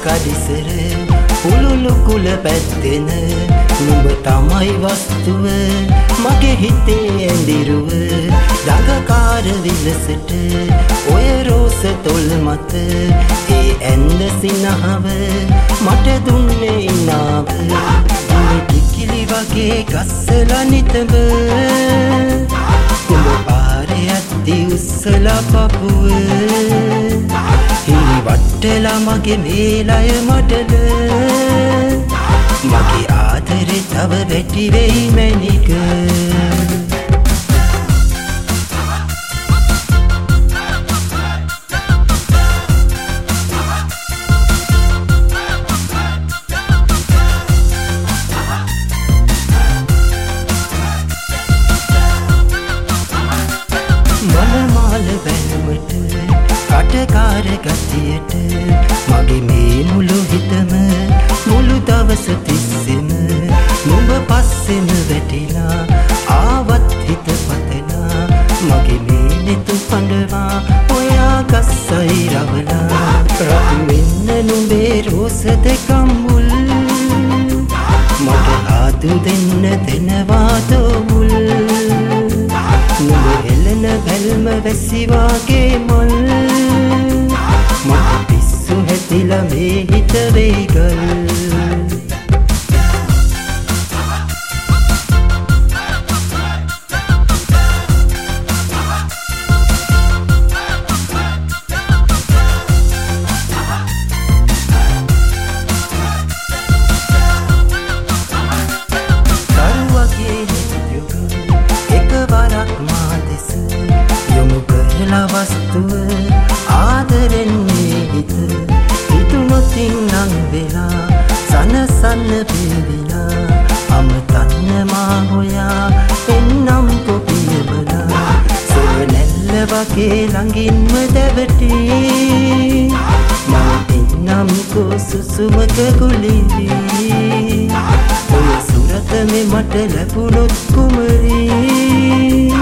කඩිසර උළුළු කුල පැත්තෙන නුඹ තමයි වස්තුව මගේ හිතේ ඇඳිරුව දඟකාර විලසට ඔය රෝස තොල් මත ඒ ඇඳ සිනහව මට දුන්නේ ඉනාව කිකිලි වගේ ගස්සලා නිතඹ කුඹ පාරේ ඇත්ති උස්සලා පපුව හිරි වට්ටලා මගේ මේලය මඩල මගේ ආදරේ තව වැටි වෙයි මැනික මලමාල බැලුවට කටකාර ගතියට මගේ මේ මුළු හිතම මුළු දවස තිස්සෙම නුඹ පස්සෙම වැටිලා ආවත් හිත පතලා මගේ මේ නෙතු පඬවා ඔයා ගස්සයි රවලා රතු වෙන්න නුඹේ රෝස දෙකම් මුල් මට ආතු දෙන්න දෙනවා දොමුල් නුඹ එළන බැල්ම වැසි වාගේ මල් මට පිස්සු හැදිලා මේ හිත වේගල් වස්තුව ආදරෙන්නේ හිත හිතුනොතින් නං වෙලා සනසන්න පිළිවිලා අමතන්න මා හොයා එන්නම් කොපියබලා සොරනැල්ල වගේ ළඟින්ම දැවටි මම එන්නම් කෝ සුසුමක කුලිවි ඔය සුරත මේ මට ලැබුණොත් කුමරී